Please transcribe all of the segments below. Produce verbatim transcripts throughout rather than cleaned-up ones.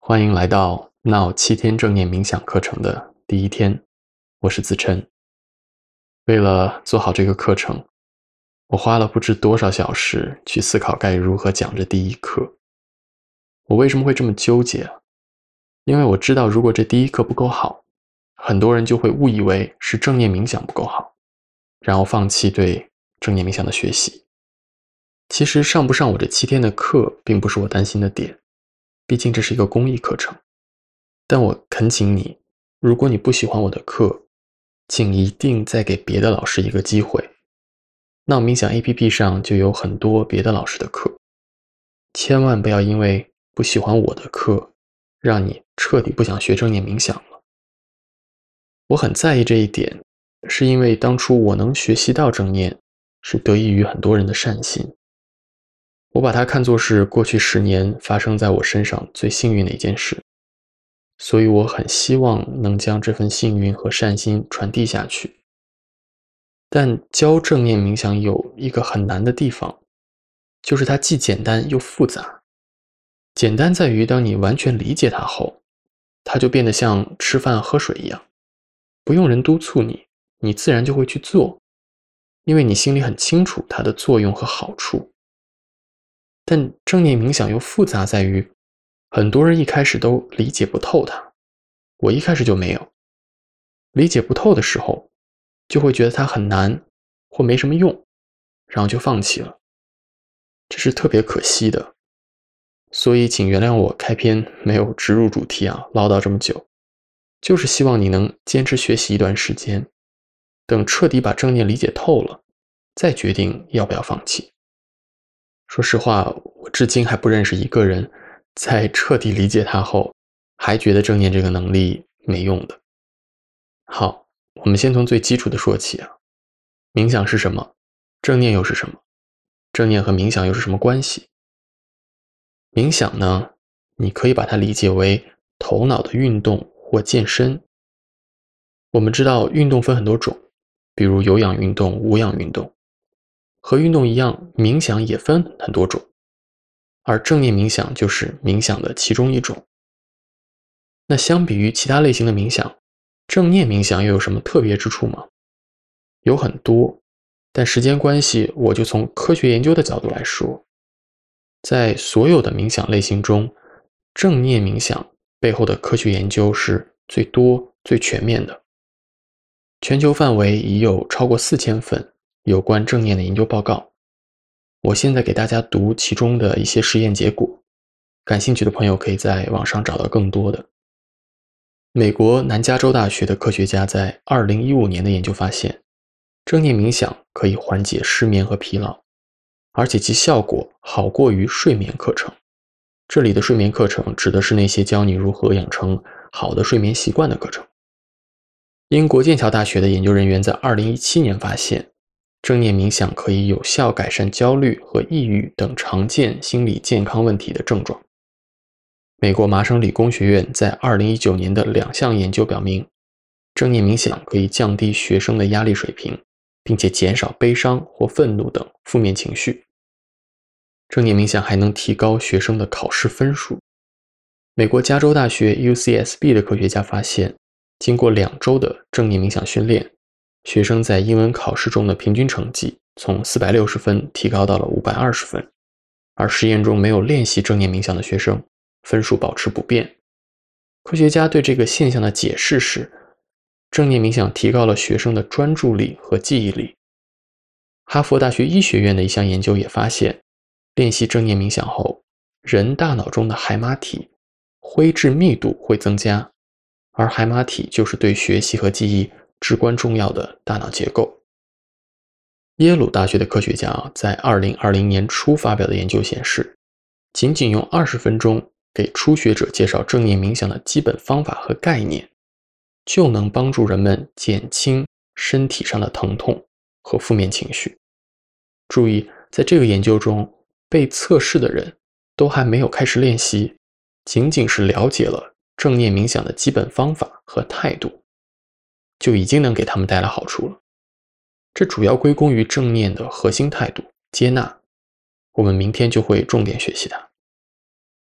欢迎来到闹七天正念冥想课程的第一天，我是子琛。为了做好这个课程，我花了不知多少小时去思考该如何讲这第一课。我为什么会这么纠结啊？因为我知道如果这第一课不够好，很多人就会误以为是正念冥想不够好，然后放弃对正念冥想的学习。其实上不上我这七天的课并不是我担心的点，毕竟这是一个公益课程。但我恳请你，如果你不喜欢我的课，请一定再给别的老师一个机会。闹冥想 A P P 上就有很多别的老师的课，千万不要因为不喜欢我的课，让你彻底不想学正念冥想了。我很在意这一点，是因为当初我能学习到正念，是得益于很多人的善心。我把它看作是过去十年发生在我身上最幸运的一件事。所以我很希望能将这份幸运和善心传递下去。但教正念冥想有一个很难的地方，就是它既简单又复杂。简单在于当你完全理解它后，它就变得像吃饭喝水一样，不用人督促你，你自然就会去做，因为你心里很清楚它的作用和好处。但正念冥想又复杂在于，很多人一开始都理解不透它，我一开始就没有。理解不透的时候，就会觉得它很难或没什么用，然后就放弃了。这是特别可惜的。所以请原谅我开篇没有直入主题啊，唠叨这么久，就是希望你能坚持学习一段时间，等彻底把正念理解透了，再决定要不要放弃。说实话，我至今还不认识一个人在彻底理解它后，还觉得正念这个能力没用的。好，我们先从最基础的说起啊。冥想是什么？正念又是什么？正念和冥想又是什么关系？冥想呢，你可以把它理解为头脑的运动或健身。我们知道运动分很多种，比如有氧运动、无氧运动。和运动一样，冥想也分很多种，而正念冥想就是冥想的其中一种。那相比于其他类型的冥想，正念冥想又有什么特别之处吗？有很多，但时间关系，我就从科学研究的角度来说。在所有的冥想类型中，正念冥想背后的科学研究是最多、最全面的。全球范围已有超过四千份有关正念的研究报告。我现在给大家读其中的一些实验结果，感兴趣的朋友可以在网上找到更多的。美国南加州大学的科学家在二零一五年的研究发现，正念冥想可以缓解失眠和疲劳，而且其效果好过于睡眠课程。这里的睡眠课程指的是那些教你如何养成好的睡眠习惯的课程。英国剑桥大学的研究人员在二零一七年发现，正念冥想可以有效改善焦虑和抑郁等常见心理健康问题的症状。美国麻省理工学院在二零一九年的两项研究表明，正念冥想可以降低学生的压力水平，并且减少悲伤或愤怒等负面情绪。正念冥想还能提高学生的考试分数。美国加州大学 U C S B 的科学家发现，经过两周的正念冥想训练，学生在英文考试中的平均成绩从四百六十分提高到了五百二十分，而实验中没有练习正念冥想的学生，分数保持不变。科学家对这个现象的解释是，正念冥想提高了学生的专注力和记忆力。哈佛大学医学院的一项研究也发现，练习正念冥想后，人大脑中的海马体灰质密度会增加，而海马体就是对学习和记忆至关重要的大脑结构。耶鲁大学的科学家在二零二零年初发表的研究显示，仅仅用二十分钟给初学者介绍正念冥想的基本方法和概念，就能帮助人们减轻身体上的疼痛和负面情绪。注意，在这个研究中，被测试的人都还没有开始练习，仅仅是了解了正念冥想的基本方法和态度，就已经能给他们带来好处了。这主要归功于正念的核心态度——接纳。我们明天就会重点学习它。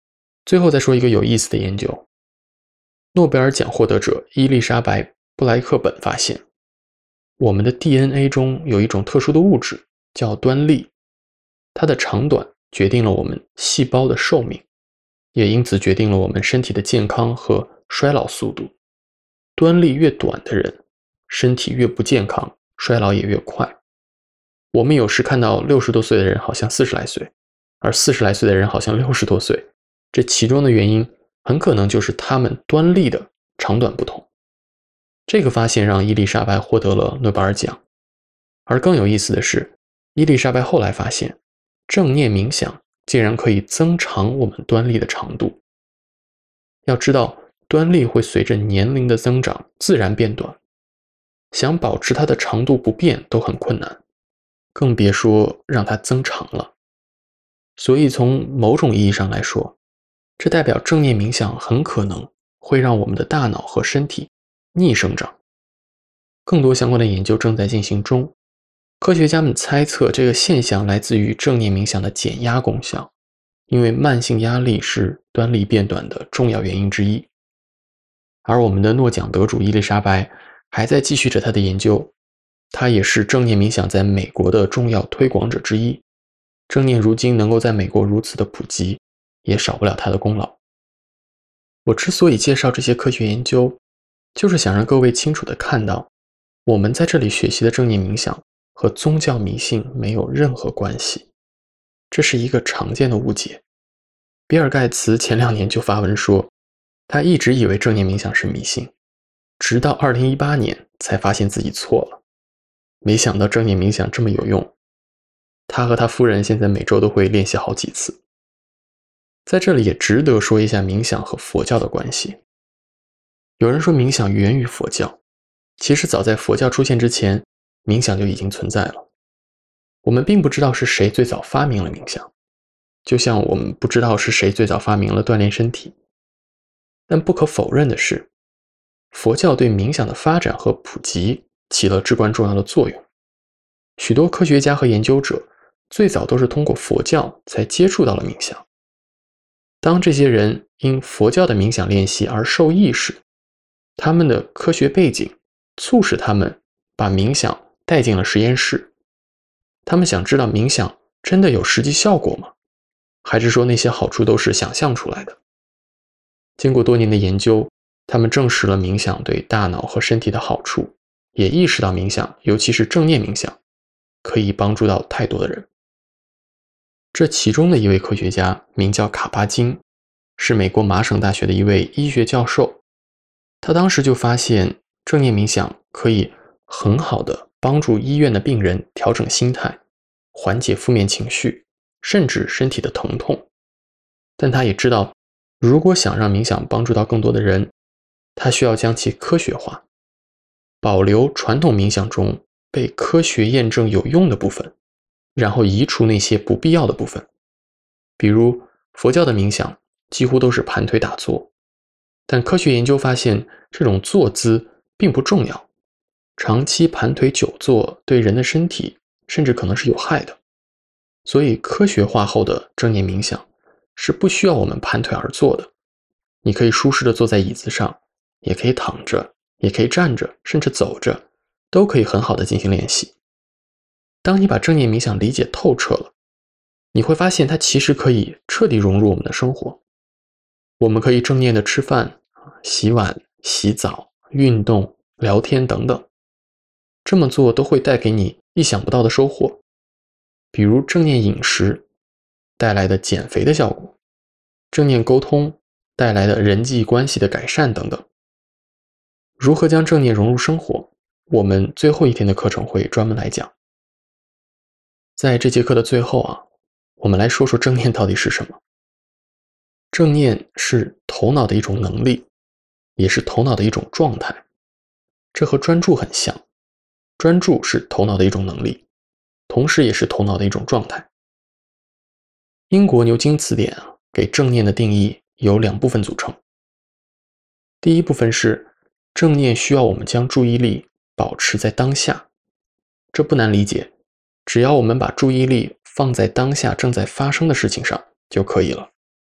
最后再说一个有意思的研究，诺贝尔奖获得者伊丽莎白·布莱克本发现，我们的 D N A 中有一种特殊的物质叫端粒，它的长短决定了我们细胞的寿命，也因此决定了我们身体的健康和衰老速度。端粒越短的人，身体越不健康，衰老也越快。我们有时看到六十多岁的人好像四十来岁，而四十来岁的人好像六十多岁，这其中的原因很可能就是他们端粒的长短不同。这个发现让伊丽莎白获得了诺贝尔奖。而更有意思的是，伊丽莎白后来发现，正念冥想竟然可以增长我们端粒的长度。要知道，端粒会随着年龄的增长自然变短，想保持它的长度不变都很困难，更别说让它增长了。所以从某种意义上来说，这代表正念冥想很可能会让我们的大脑和身体逆生长。更多相关的研究正在进行中，科学家们猜测这个现象来自于正念冥想的减压功效，因为慢性压力是端粒变短的重要原因之一。而我们的诺奖得主伊丽莎白还在继续着她的研究，她也是正念冥想在美国的重要推广者之一。正念如今能够在美国如此的普及，也少不了她的功劳。我之所以介绍这些科学研究，就是想让各位清楚地看到，我们在这里学习的正念冥想和宗教迷信没有任何关系。这是一个常见的误解。比尔盖茨前两年就发文说，他一直以为正念冥想是迷信，直到二零一八年才发现自己错了。没想到正念冥想这么有用，他和他夫人现在每周都会练习好几次。在这里也值得说一下冥想和佛教的关系。有人说冥想源于佛教，其实早在佛教出现之前，冥想就已经存在了。我们并不知道是谁最早发明了冥想，就像我们不知道是谁最早发明了锻炼身体。但不可否认的是，佛教对冥想的发展和普及起了至关重要的作用。许多科学家和研究者最早都是通过佛教才接触到了冥想。当这些人因佛教的冥想练习而受益时，他们的科学背景促使他们把冥想带进了实验室。他们想知道冥想真的有实际效果吗？还是说那些好处都是想象出来的？经过多年的研究，他们证实了冥想对大脑和身体的好处，也意识到冥想，尤其是正念冥想，可以帮助到太多的人。这其中的一位科学家名叫卡巴金，是美国麻省大学的一位医学教授。他当时就发现正念冥想可以很好的帮助医院的病人调整心态，缓解负面情绪，甚至身体的疼痛。但他也知道，如果想让冥想帮助到更多的人，他需要将其科学化，保留传统冥想中被科学验证有用的部分，然后移除那些不必要的部分。比如佛教的冥想几乎都是盘腿打坐，但科学研究发现这种坐姿并不重要，长期盘腿久坐对人的身体甚至可能是有害的。所以科学化后的正念冥想是不需要我们盘腿而坐的，你可以舒适的坐在椅子上，也可以躺着，也可以站着，甚至走着，都可以很好的进行练习。当你把正念冥想理解透彻了，你会发现它其实可以彻底融入我们的生活。我们可以正念的吃饭、洗碗、洗澡、运动、聊天等等，这么做都会带给你意想不到的收获，比如正念饮食带来的减肥的效果，正念沟通带来的人际关系的改善等等。如何将正念融入生活，我们最后一天的课程会专门来讲。在这节课的最后啊，我们来说说正念到底是什么。正念是头脑的一种能力，也是头脑的一种状态。这和专注很像，专注是头脑的一种能力，同时也是头脑的一种状态。英国牛津词典啊，给正念的定义由两部分组成。第一部分是正念需要我们将注意力保持在当下，这不难理解，只要我们把注意力放在当下正在发生的事情上就可以了。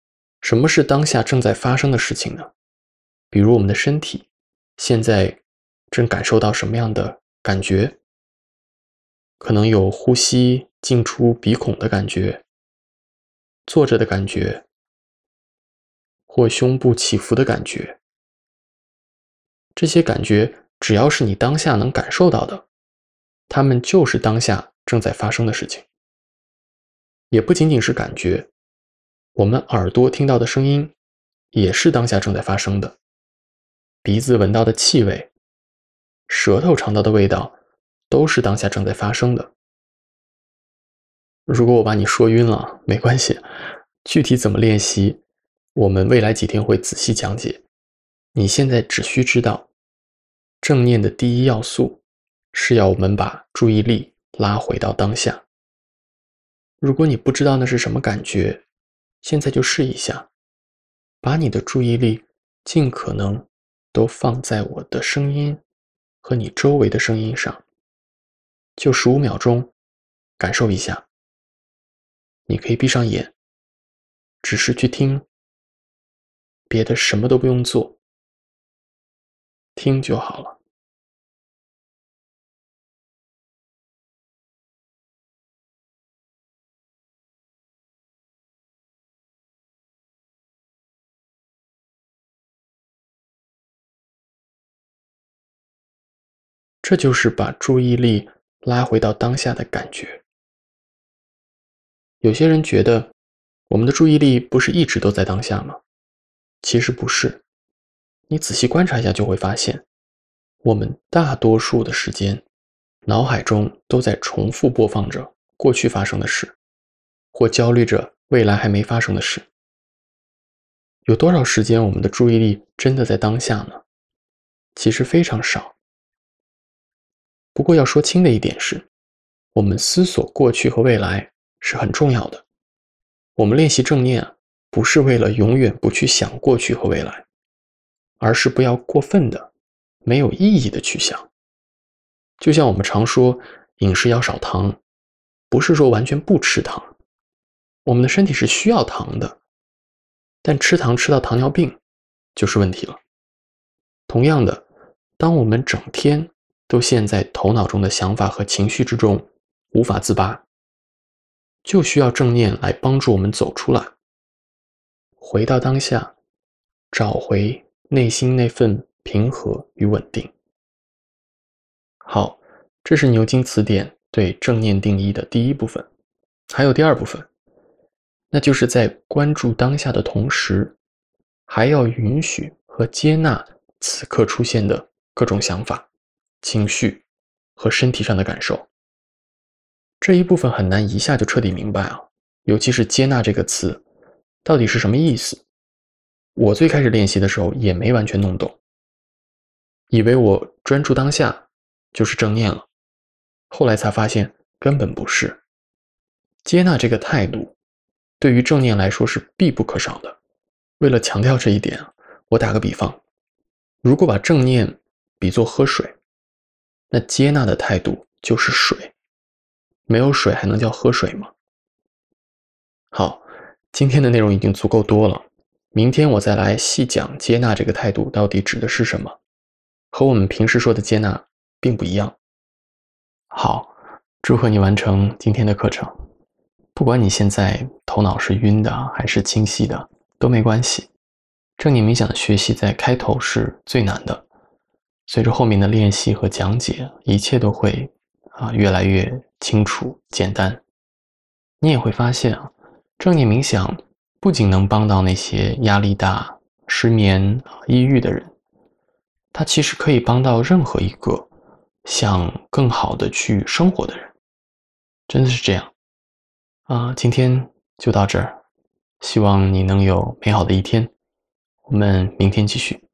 什么是当下正在发生的事情呢？比如我们的身体现在正感受到什么样的感觉？可能有呼吸进出鼻孔的感觉，坐着的感觉，或胸部起伏的感觉。这些感觉只要是你当下能感受到的，它们就是当下正在发生的事情。也不仅仅是感觉，我们耳朵听到的声音也是当下正在发生的。鼻子闻到的气味，舌头尝到的味道，都是当下正在发生的。如果我把你说晕了，没关系，具体怎么练习，我们未来几天会仔细讲解。你现在只需知道，正念的第一要素是要我们把注意力拉回到当下。如果你不知道那是什么感觉，现在就试一下，把你的注意力尽可能都放在我的声音和你周围的声音上，就十五秒钟，感受一下。你可以闭上眼，只是去听，别的什么都不用做，听就好了。这就是把注意力拉回到当下的感觉。有些人觉得，我们的注意力不是一直都在当下吗？其实不是。你仔细观察一下就会发现，我们大多数的时间，脑海中都在重复播放着过去发生的事，或焦虑着未来还没发生的事。有多少时间我们的注意力真的在当下呢？其实非常少。不过要说清的一点是，我们思索过去和未来是很重要的。我们练习正念啊，不是为了永远不去想过去和未来，而是不要过分的、没有意义的去想。就像我们常说，饮食要少糖，不是说完全不吃糖。我们的身体是需要糖的，但吃糖吃到糖尿病就是问题了。同样的，当我们整天都陷在头脑中的想法和情绪之中，无法自拔，就需要正念来帮助我们走出来，回到当下，找回内心那份平和与稳定。好，这是牛津词典对正念定义的第一部分。还有第二部分，那就是在关注当下的同时，还要允许和接纳此刻出现的各种想法、情绪和身体上的感受。这一部分很难一下就彻底明白啊，尤其是接纳这个词到底是什么意思。我最开始练习的时候也没完全弄懂，以为我专注当下就是正念了，后来才发现根本不是。接纳这个态度对于正念来说是必不可少的。为了强调这一点，我打个比方，如果把正念比作喝水，那接纳的态度就是水。没有水还能叫喝水吗？好，今天的内容已经足够多了，明天我再来细讲接纳这个态度到底指的是什么，和我们平时说的接纳并不一样。好，祝贺你完成今天的课程。不管你现在头脑是晕的还是清晰的，都没关系。正念冥想的学习在开头是最难的，随着后面的练习和讲解，一切都会啊越来越清楚简单。你也会发现啊，正念冥想不仅能帮到那些压力大、失眠、抑郁的人，它其实可以帮到任何一个想更好的去生活的人。真的是这样啊，今天就到这儿，希望你能有美好的一天，我们明天继续。